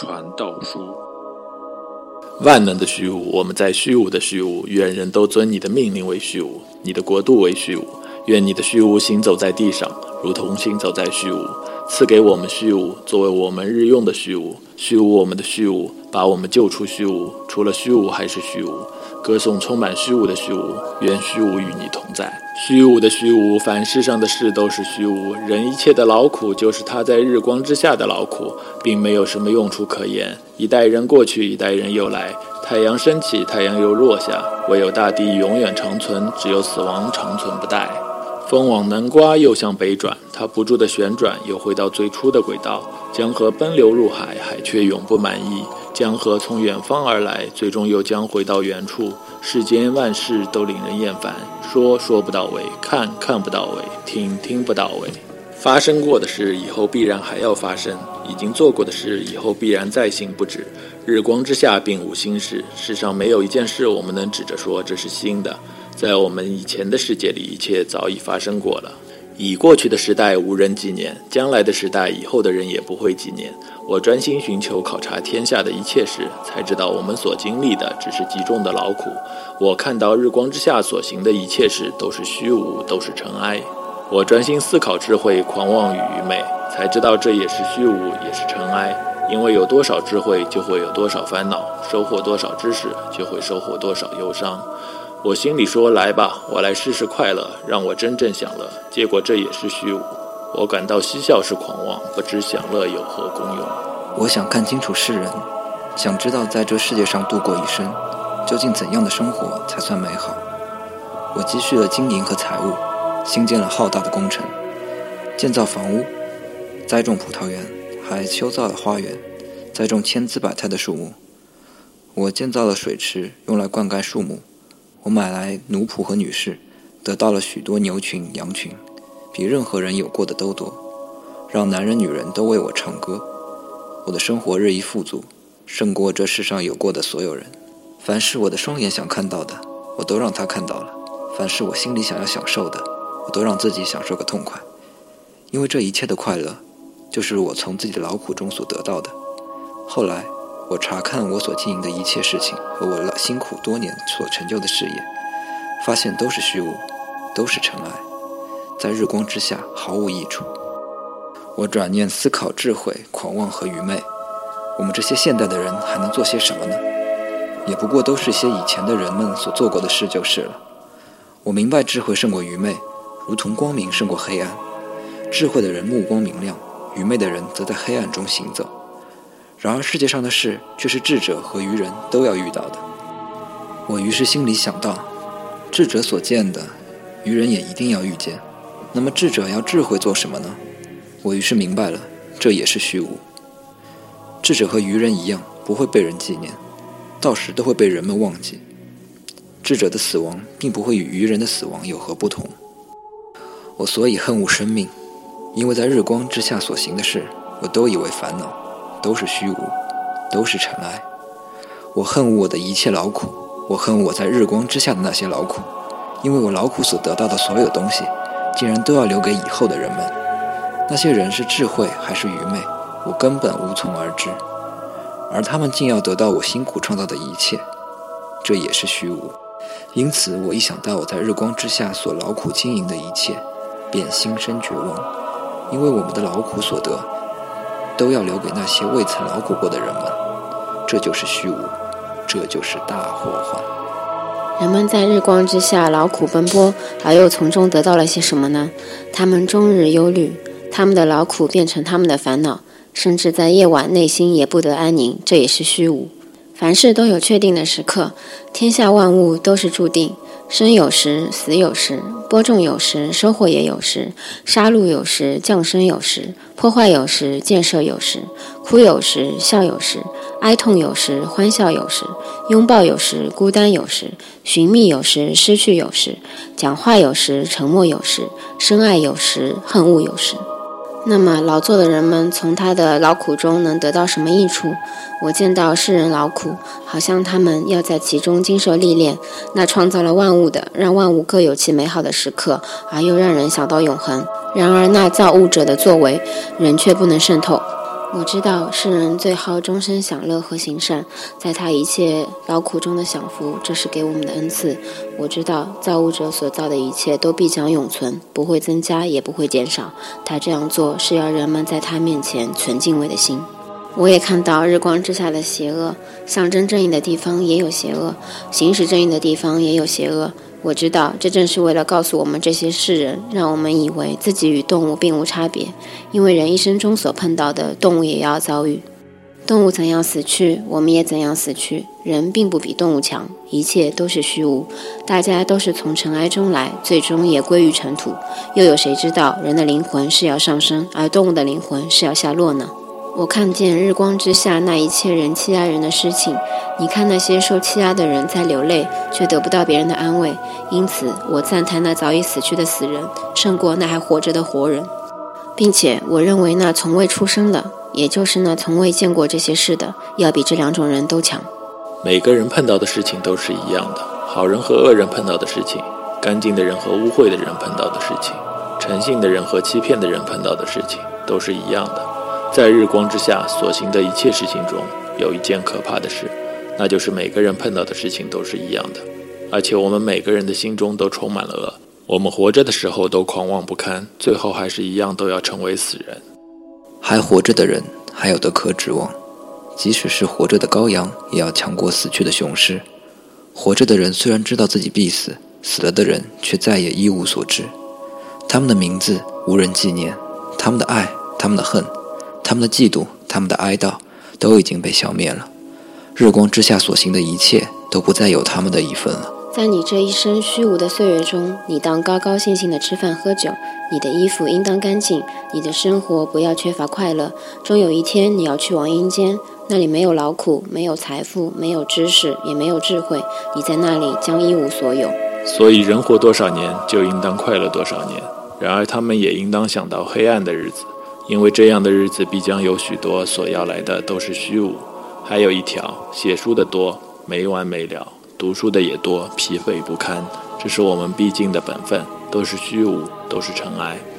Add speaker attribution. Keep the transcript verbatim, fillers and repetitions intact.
Speaker 1: 传道书。
Speaker 2: 万能的虚无，我们在虚无的虚无，愿人都遵你的命令为虚无，你的国度为虚无，愿你的虚无行走在地上，如同行走在虚无。赐给我们虚无，作为我们日用的虚无，虚无我们的虚无，把我们救出虚无，除了虚无还是虚无。歌颂充满虚无的虚无，愿虚无与你同在。虚无的虚无，凡世上的事都是虚无，人一切的劳苦就是他在日光之下的劳苦，并没有什么用处可言。一代人过去，一代人又来，太阳升起，太阳又落下，唯有大地永远长存，只有死亡长存不殆。风往南刮，又向北转，它不住的旋转，又回到最初的轨道。江河奔流入海，海却永不满意。江河从远方而来，最终又将回到原处。世间万事都令人厌烦，说说不到位，看看不到位，听听不到位。发生过的事，以后必然还要发生；已经做过的事，以后必然再行不止。日光之下并无新事，世上没有一件事我们能指着说这是新的。在我们以前的世界里，一切早已发生过了。已过去的时代无人纪念，将来的时代以后的人也不会纪念。我专心寻求考察天下的一切事，才知道我们所经历的只是极重的劳苦。我看到日光之下所行的一切事都是虚无，都是尘埃。我专心思考智慧、狂妄与愚昧，才知道这也是虚无，也是尘埃。因为有多少智慧，就会有多少烦恼；收获多少知识，就会收获多少忧伤。我心里说，来吧，我来试试快乐，让我真正享乐。结果这也是虚无。我感到嬉笑是狂妄，不知享乐有何功用。
Speaker 3: 我想看清楚世人，想知道在这世界上度过一生，究竟怎样的生活才算美好。我积蓄了金银和财物，兴建了浩大的工程，建造房屋，栽种葡萄园，还修造了花园，栽种千姿百态的树木。我建造了水池，用来灌溉树木。我买来奴仆和女士，得到了许多牛群、羊群，比任何人有过的都多，让男人女人都为我唱歌。我的生活日益富足，胜过这世上有过的所有人。凡是我的双眼想看到的，我都让他看到了；凡是我心里想要享受的，我都让自己享受个痛快。因为这一切的快乐，就是我从自己的劳苦中所得到的。后来我查看我所经营的一切事情和我辛苦多年所成就的事业，发现都是虚无，都是尘埃，在日光之下毫无益处。我转念思考智慧、狂妄和愚昧，我们这些现代的人还能做些什么呢？也不过都是些以前的人们所做过的事就是了。我明白智慧胜过愚昧，如同光明胜过黑暗。智慧的人目光明亮，愚昧的人则在黑暗中行走。然而世界上的事却是智者和愚人都要遇到的。我于是心里想到，智者所见的，愚人也一定要遇见。那么智者要智慧做什么呢？我于是明白了，这也是虚无。智者和愚人一样，不会被人纪念，到时都会被人们忘记。智者的死亡并不会与愚人的死亡有何不同。我所以恨恶生命，因为在日光之下所行的事，我都以为烦恼，都是虚无，都是尘埃。我恨恶我的一切劳苦，我恨恶我在日光之下的那些劳苦，因为我劳苦所得到的所有东西，竟然都要留给以后的人们。那些人是智慧还是愚昧，我根本无从而知，而他们竟要得到我辛苦创造的一切，这也是虚无。因此我一想到我在日光之下所劳苦经营的一切，便心生绝望，因为我们的劳苦所得都要留给那些未曾劳苦过的人们，这就是虚无，这就是大祸患。
Speaker 4: 人们在日光之下劳苦奔波，而又从中得到了些什么呢？他们终日忧虑，他们的劳苦变成他们的烦恼，甚至在夜晚内心也不得安宁，这也是虚无。凡事都有确定的时刻，天下万物都是注定，生有时，死有时，播种有时，收获也有时，杀戮有时，降生有时，破坏有时，建设有时，哭有时，笑有时，哀痛有时，欢笑有时，拥抱有时，孤单有时，寻觅有时，失去有时，讲话有时，沉默有时，深爱有时，恨恶有时。那么劳作的人们从他的劳苦中能得到什么益处？我见到世人劳苦，好像他们要在其中经受历练，那创造了万物的，让万物各有其美好的时刻，而又让人想到永恒。然而那造物者的作为，人却不能渗透。 我知道世人最好终身享乐和行善，在他一切劳苦中的享福，这是给我们的恩赐。我知道造物者所造的一切都必将永存，不会增加也不会减少，他这样做是要人们在他面前存敬畏的心。我也看到日光之下的邪恶，象征正义的地方也有邪恶，行使正义的地方也有邪恶。我知道这正是为了告诉我们这些世人，让我们以为自己与动物并无差别，因为人一生中所碰到的，动物也要遭遇。动物怎样死去，我们也怎样死去，人并不比动物强，一切都是虚无，大家都是从尘埃中来，最终也归于尘土。又有谁知道人的灵魂是要上升，而动物的灵魂是要下落呢？我看见日光之下那一切人欺压人的事情，你看那些受欺压的人在流泪，却得不到别人的安慰，因此我赞叹那早已死去的死人胜过那还活着的活人，并且我认为那从未出生的，也就是那从未见过这些事的，要比这两种人都强。
Speaker 2: 每个人碰到的事情都是一样的，好人和恶人碰到的事情，干净的人和污秽的人碰到的事情，诚信的人和欺骗的人碰到的事情，都是一样的。在日光之下所行的一切事情中，有一件可怕的事，那就是每个人碰到的事情都是一样的，而且我们每个人的心中都充满了恶。我们活着的时候都狂妄不堪，最后还是一样都要成为死人。
Speaker 3: 还活着的人还有的可指望，即使是活着的羔羊，也要强过死去的雄狮。活着的人虽然知道自己必死，死了的人却再也一无所知。他们的名字无人纪念，他们的爱，他们的恨，他们的嫉妒，他们的哀悼，都已经被消灭了。日光之下所行的一切，都不再有他们的一份了。
Speaker 4: 在你这一生虚无的岁月中，你当高高兴兴地吃饭喝酒，你的衣服应当干净，你的生活不要缺乏快乐。终有一天你要去往阴间，那里没有劳苦，没有财富，没有知识，也没有智慧，你在那里将一无所有。
Speaker 2: 所以人活多少年，就应当快乐多少年。然而他们也应当想到黑暗的日子，因为这样的日子必将有许多，所要来的都是虚无。还有一条，写书的多，没完没了，读书的也多，疲惫不堪，这是我们必经的本分，都是虚无，都是尘埃。